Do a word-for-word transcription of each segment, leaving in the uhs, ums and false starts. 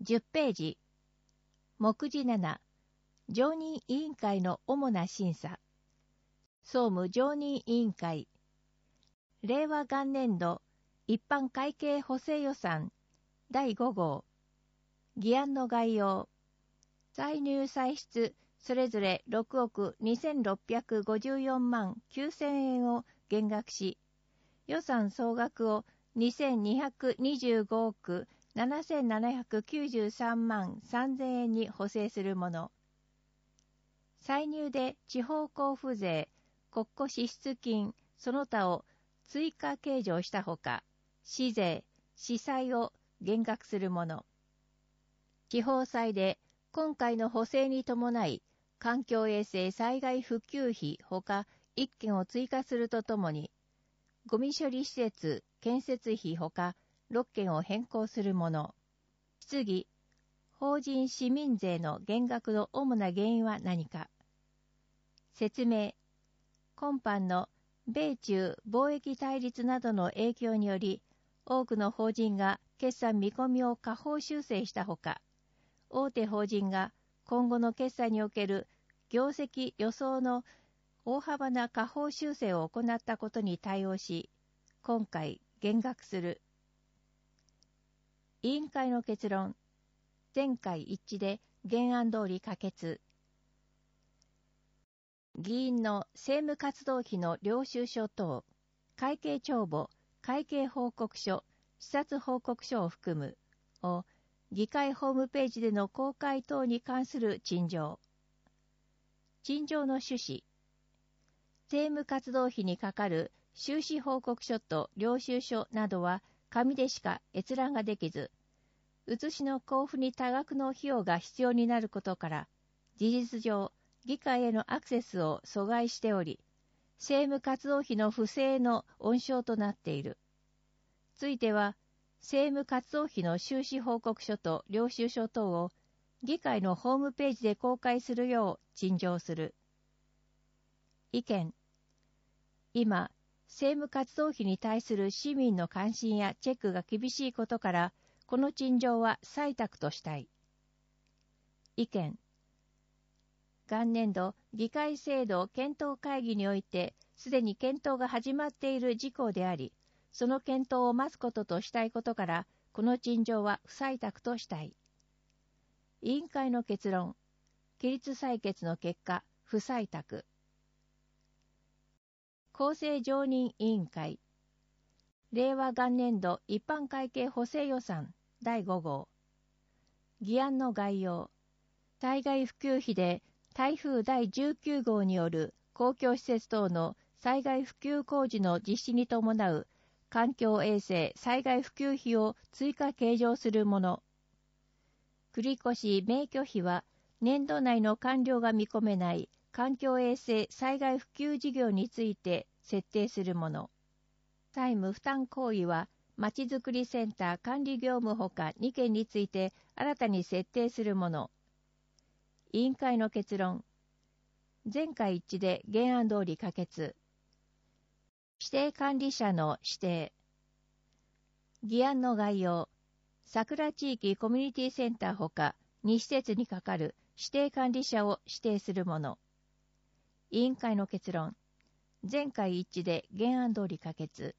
じゅっページ。目次なな、常任委員会の主な審査。総務常任委員会。令和元年度一般会計補正予算だいご号。議案の概要。歳入歳出それぞれろくおくにせんろっぴゃくごじゅうよんまんきゅうせんえんを減額し、予算総額をにせんにひゃくにじゅうごおくななせんななひゃくきゅうじゅうさんまんさんぜんえんに補正するもの。歳入で地方交付税、国庫支出金、その他を追加計上したほか、市税、市債を減額するもの。地方債で今回の補正に伴い、環境衛生災害復旧費ほかいっけんを追加するとともに、ゴミ処理施設建設費ほかろっけんを変更するもの。質疑、法人市民税の減額の主な原因は何か。説明、今般の米中貿易対立などの影響により、多くの法人が決算見込みを下方修正したほか、大手法人が今後の決算における業績予想の大幅な下方修正を行ったことに対応し、今回減額する。委員会の結論。全会一致で原案通り可決。議員の政務活動費の領収書等、会計帳簿、会計報告書、視察報告書を含むを議会ホームページでの公開等に関する陳情。陳情の趣旨。政務活動費にかかる収支報告書と領収書などは紙でしか閲覧ができず、写しの交付に多額の費用が必要になることから、事実上、議会へのアクセスを阻害しており、政務活動費の不正の温床となっている。ついては、政務活動費の収支報告書と領収書等を議会のホームページで公開するよう陳情する。意見。今、政務活動費に対する市民の関心やチェックが厳しいことから、この陳情は採択としたい。意見。元年度議会制度検討会議において、すでに検討が始まっている事項であり、その検討を待つこととしたいことから、この陳情は不採択としたい。委員会の結論。起立採決の結果、不採択。公正常任委員会。令和元年度一般会計補正予算だいご号。議案の概要。災害復旧費で台風だいじゅうきゅう号による公共施設等の災害復旧工事の実施に伴う環境衛生災害復旧費を追加計上するもの。繰越免許費は年度内の完了が見込めない環境衛生災害復旧事業について設定するもの。債務負担行為はまちづくりセンター管理業務ほかにけんについて新たに設定するもの。委員会の結論。全会一致で原案通り可決。指定管理者の指定。議案の概要。桜地域コミュニティセンターほかに施設にかかる指定管理者を指定するもの。委員会の結論。全会一致で原案通り可決。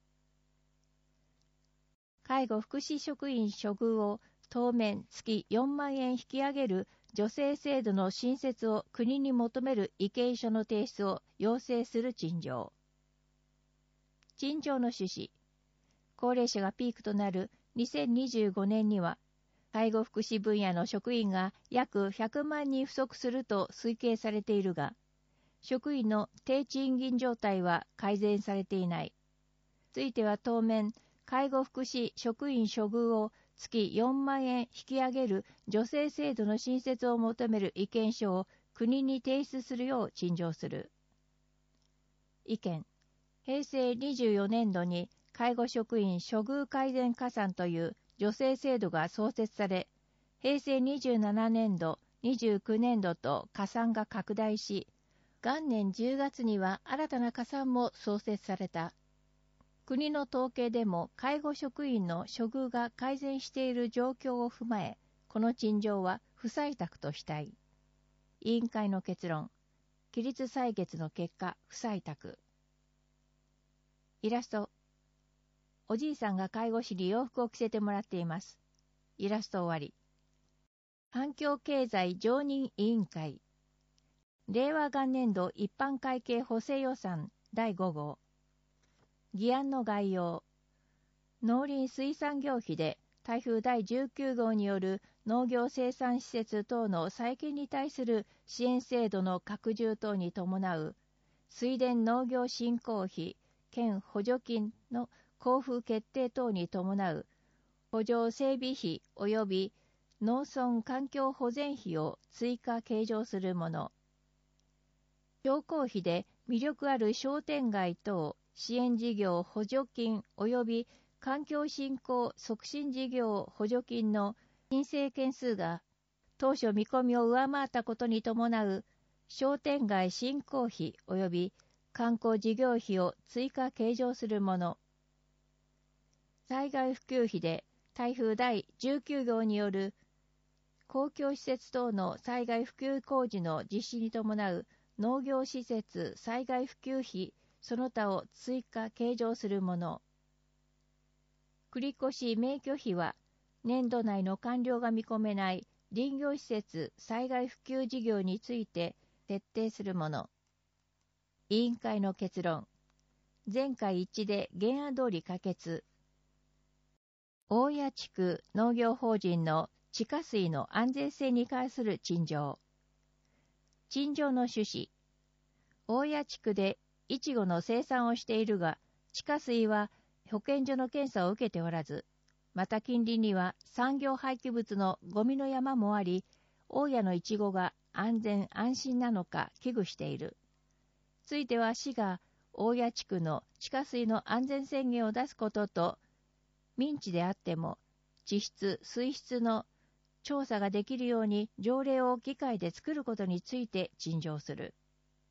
介護福祉職員処遇を当面月よんまんえん引き上げる助成制度の新設を国に求める意見書の提出を要請する陳情。陳情の趣旨。高齢者がピークとなるにせんにじゅうごねんには、介護福祉分野の職員が約ひゃくまんにん不足すると推計されているが、職員の低賃金状態は改善されていない。ついては当面、介護福祉職員処遇を月よんまんえん引き上げる助成制度の新設を求める意見書を国に提出するよう陳情する。意見。平成にじゅうよねん度に介護職員処遇改善加算という助成制度が創設され、平成にじゅうななねん度、にじゅうきゅうねん度と加算が拡大し、元年じゅうがつには新たな加算も創設された。国の統計でも介護職員の処遇が改善している状況を踏まえ、 この陳情は不採択としたい。委員会の結論。起立採決の結果、不採択。イラスト。おじいさんが介護士に洋服を着せてもらっています。イラスト終わり。環境経済常任委員会。令和元年度一般会計補正予算だいご号。議案の概要。農林水産業費で台風だいじゅうきゅう号による農業生産施設等の再建に対する支援制度の拡充等に伴う水田農業振興費兼補助金の交付決定等に伴う補助整備費及び農村環境保全費を追加計上するもの。商工費で魅力ある商店街等支援事業補助金及び環境振興促進事業補助金の申請件数が当初見込みを上回ったことに伴う商店街振興費及び観光事業費を追加計上するもの。災害普及費で台風だいじゅうきゅう号による公共施設等の災害普及工事の実施に伴う農業施設災害普及費その他を追加計上するもの。繰越免許費は年度内の完了が見込めない林業施設災害普及事業について徹底するもの。委員会の結論。全会一致で原案通り可決。大谷地区農業法人の地下水の安全性に関する陳情。陳情の趣旨。大谷地区でイチゴの生産をしているが、地下水は保健所の検査を受けておらず、また近隣には産業廃棄物のゴミの山もあり、大谷のイチゴが安全安心なのか危惧している。ついては市が大谷地区の地下水の安全宣言を出すことと、民地であっても地質・水質の調査ができるように条例を議会で作ることについて陳情する。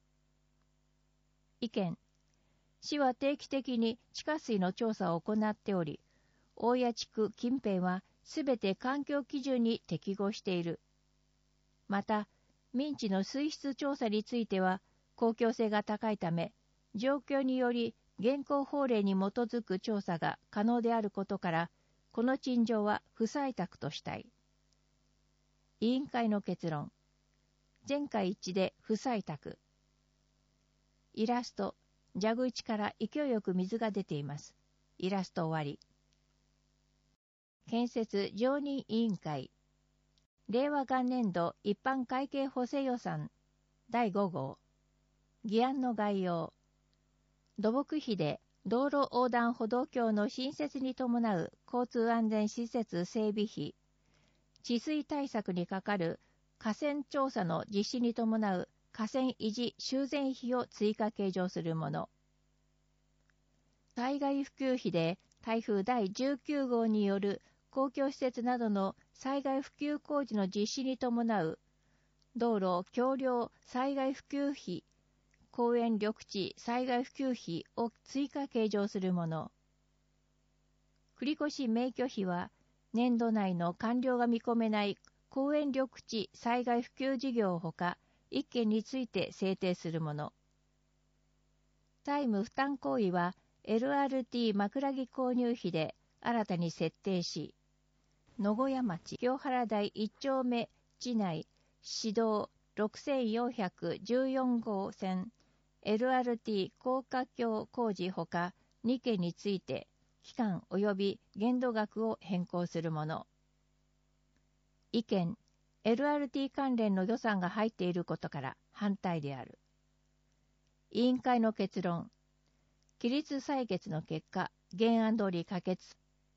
意見。市は定期的に地下水の調査を行っており、大谷地区近辺はすべて環境基準に適合している。また、民地の水質調査については公共性が高いため、状況により現行法令に基づく調査が可能であることから、この陳情は不採択としたい。委員会の結論。全会一致で不採択。イラスト。蛇口から勢いよく水が出ています。イラスト終わり。建設常任委員会。令和元年度一般会計補正予算だいご号。議案の概要。土木費で道路横断歩道橋の新設に伴う交通安全施設整備費、治水対策にかかる河川調査の実施に伴う河川維持修繕費を追加計上するもの。災害普及費で台風だいじゅうきゅう号による公共施設などの災害普及工事の実施に伴う道路橋梁災害普及費、公園緑地災害普及費を追加計上するもの。繰越免許費は年度内の完了が見込めない公園緑地災害普及事業ほか、一件について制定するもの。債務負担行為は エルアールティー 枕木購入費で新たに設定し、野小屋町清原台一丁目地内市道ろくせんよんひゃくじゅうよん号線 エルアールティー 高架橋工事ほかに件について期間及び限度額を変更するもの。意見。エルアールティー 関連の予算が入っていることから反対である。委員会の結論。起立採決の結果、原案通り可決。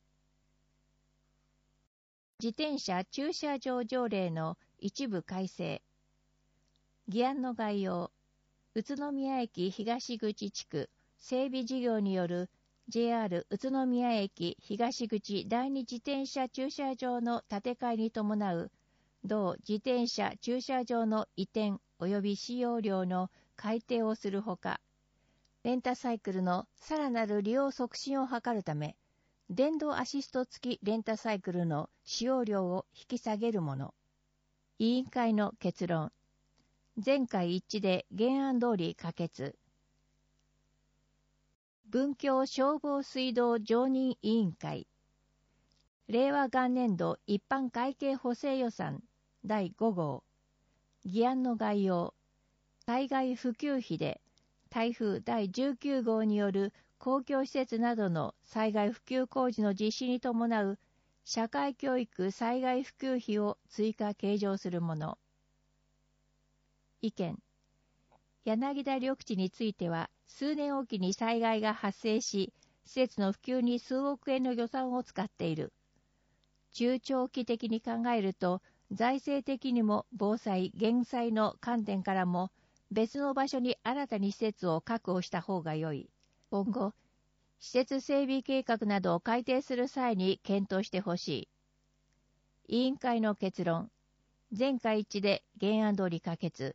自転車駐車場条例の一部改正。議案の概要。宇都宮駅東口地区整備事業による ジェイアール 宇都宮駅東口第二自転車駐車場の建て替えに伴う同自転車駐車場の移転及び使用料の改定をするほか、レンタサイクルのさらなる利用促進を図るため、 電動アシスト付きレンタサイクルの使用料を引き下げるもの。委員会の結論。全会一致で原案通り可決。文教消防水道常任委員会。令和元年度一般会計補正予算だいご号。議案の概要。災害普及費で台風だいじゅうきゅう号による公共施設などの災害普及工事の実施に伴う社会教育災害普及費を追加計上するもの。意見。柳田緑地については数年おきに災害が発生し、施設の普及に数億円の予算を使っている。中長期的に考えると、財政的にも防災・減災の観点からも別の場所に新たに施設を確保した方が良い。今後、施設整備計画などを改定する際に検討してほしい。委員会の結論。全会一致で原案通り可決。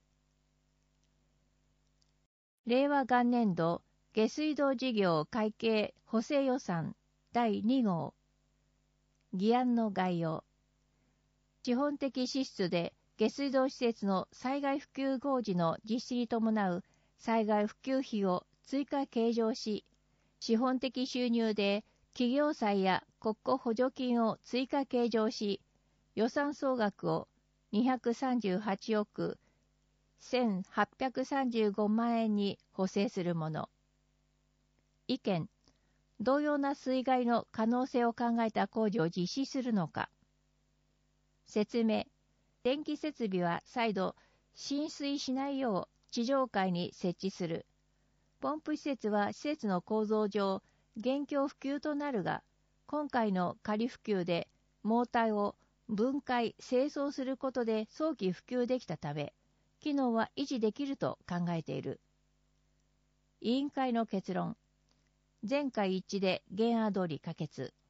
令和元年度下水道事業会計補正予算だいに号。議案の概要。資本的支出で下水道施設の災害普及工事の実施に伴う災害普及費を追加計上し、資本的収入で企業債や国庫補助金を追加計上し、予算総額をにひゃくさんじゅうはちおくせんはっぴゃくさんじゅうごまん円に補正するもの。意見。同様な水害の可能性を考えた工事を実施するのか。説明。電気設備は再度浸水しないよう地上階に設置する。ポンプ施設は施設の構造上、現況普及となるが、今回の仮普及でモーターを分解・清掃することで早期普及できたため、機能は維持できると考えている。委員会の結論。全会一致で原案通り可決。